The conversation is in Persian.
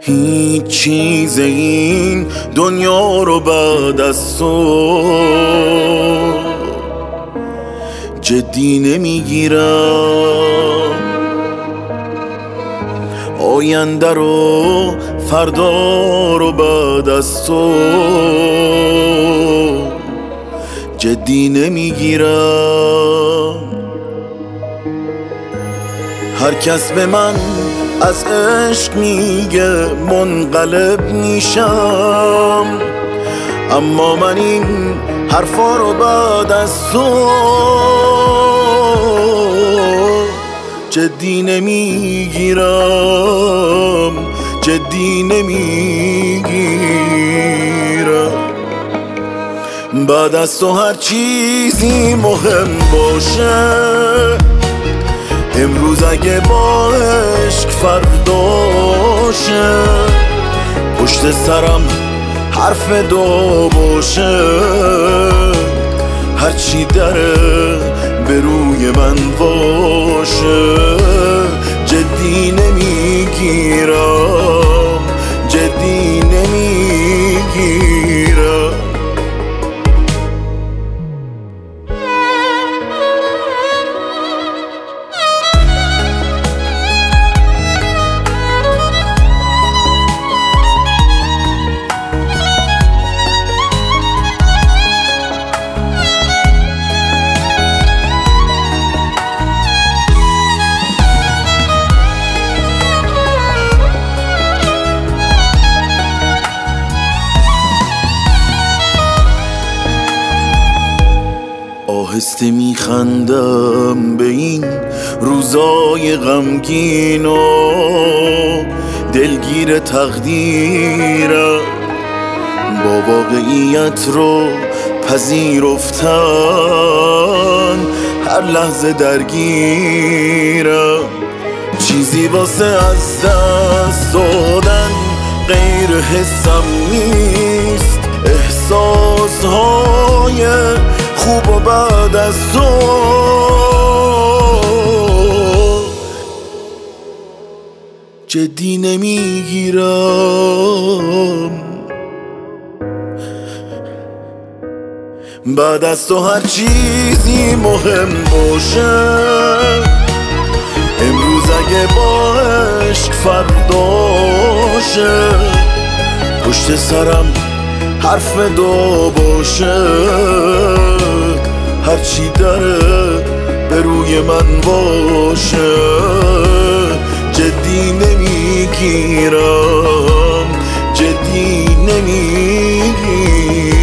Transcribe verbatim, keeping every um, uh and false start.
هیچ چیز این دنیا رو بعد از تو جدی نمیگیرم. آینده رو فردا رو بعد از تو جدی نمیگیرم. هر کس به من از عشق میگه منقلب میشم، اما من این حرفا رو بعد از تو جدی نمیگیرم، جدی نمیگیرم. بعد از تو هر چیزی مهم باشه، امروز اگه با عشق فرداشه، پشت سرم حرف دو باشه، هرچی دره به روی من باشه جدی نمیگیرم، جدی نمیگیرم. آهسته میخندم به این روزای غمگین و دلگیر تقدیرم، با واقعیت رو پذیرفتن هر لحظه درگیرم. چیزی واسه از دست دادن غیر حسم نیست، احساسهای خوب و بعد از تو جدی نمیگیرم. بعد از تو هر چیزی مهم باشه، امروز اگه با عشق فرداشه، پشت سرم حرف دو باشه، هرچی داره به روی من باشه جدی نمیگیرم، جدی نمیگیرم.